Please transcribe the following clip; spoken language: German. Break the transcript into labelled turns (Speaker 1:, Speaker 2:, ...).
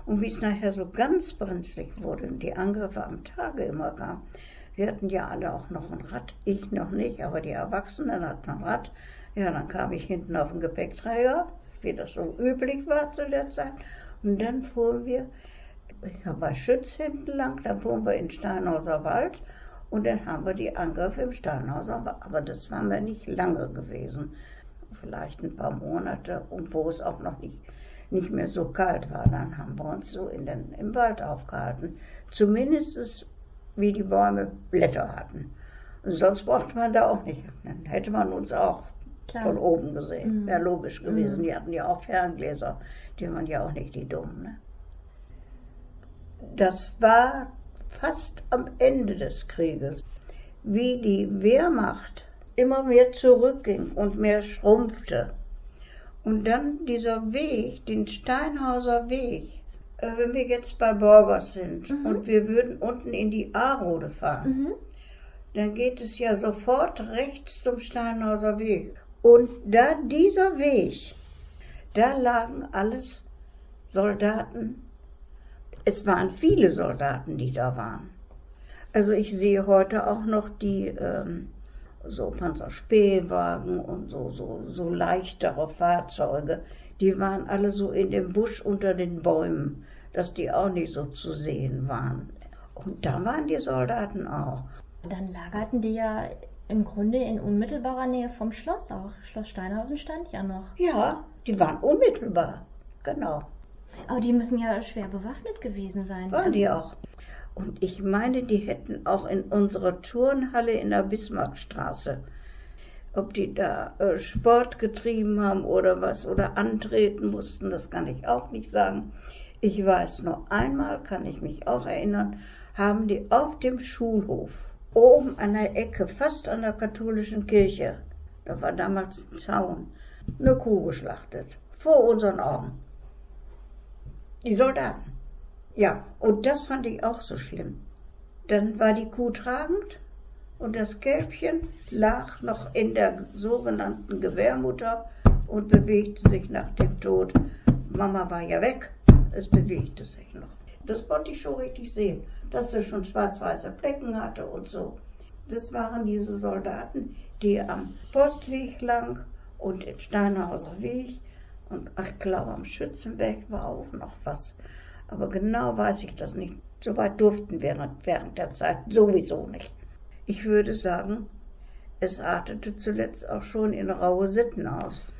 Speaker 1: Und wie es nachher so ganz brenzlig wurde und die Angriffe am Tage immer kamen, wir hatten ja alle auch noch ein Rad, ich noch nicht, aber die Erwachsenen hatten ein Rad. Ja, dann kam ich hinten auf den Gepäckträger, wie das so üblich war zu der Zeit. Und dann fuhren wir bei Schütz hinten lang, dann fuhren wir in Steinhauser Wald und dann haben wir die Angriffe im Steinhauser Wald. Aber das waren wir nicht lange gewesen, vielleicht ein paar Monate, und wo es auch noch nicht mehr so kalt war. Dann haben wir uns so im Wald aufgehalten. Zumindest wie die Bäume Blätter hatten. Sonst brauchte man da auch nicht. Dann hätte man uns auch von oben gesehen. Wäre logisch gewesen. Die hatten ja auch Ferngläser. Die waren ja auch nicht die Dummen. Ne? Das war fast am Ende des Krieges, wie die Wehrmacht immer mehr zurückging und mehr schrumpfte. Und dann dieser Weg, den Steinhauser Weg, wenn wir jetzt bei Borgers sind und wir würden unten in die Ahrode fahren, dann geht es ja sofort rechts zum Steinhauser Weg. Und da dieser Weg, da lagen alles Soldaten. Es waren viele Soldaten, die da waren. Also ich sehe heute auch noch die so Panzerspähwagen und so leichtere Fahrzeuge. Die waren alle so in dem Busch unter den Bäumen, dass die auch nicht so zu sehen waren. Und da waren die Soldaten auch.
Speaker 2: Dann lagerten die ja im Grunde in unmittelbarer Nähe vom Schloss auch. Schloss Steinhausen stand ja noch.
Speaker 1: Ja, die waren unmittelbar, genau.
Speaker 2: Aber die müssen ja schwer bewaffnet gewesen sein.
Speaker 1: Waren die auch. Und ich meine, die hätten auch in unserer Turnhalle in der Bismarckstraße, ob die da Sport getrieben haben oder was, oder antreten mussten, das kann ich auch nicht sagen. Ich weiß nur einmal, kann ich mich auch erinnern, haben die auf dem Schulhof, oben an der Ecke, fast an der katholischen Kirche, da war damals ein Zaun, eine Kuh geschlachtet, vor unseren Augen. Die Soldaten. Ja, und das fand ich auch so schlimm. Dann war die Kuh tragend und das Kälbchen lag noch in der sogenannten Gebärmutter und bewegte sich nach dem Tod. Mama war ja weg, es bewegte sich noch. Das konnte ich schon richtig sehen, dass sie schon schwarz-weiße Flecken hatte und so. Das waren diese Soldaten, die am Postweg lang und im Steinhauser Weg und ich glaube am Schützenberg war auch noch was. Aber genau weiß ich das nicht. So weit durften wir während der Zeit sowieso nicht. Ich würde sagen, es artete zuletzt auch schon in raue Sitten aus.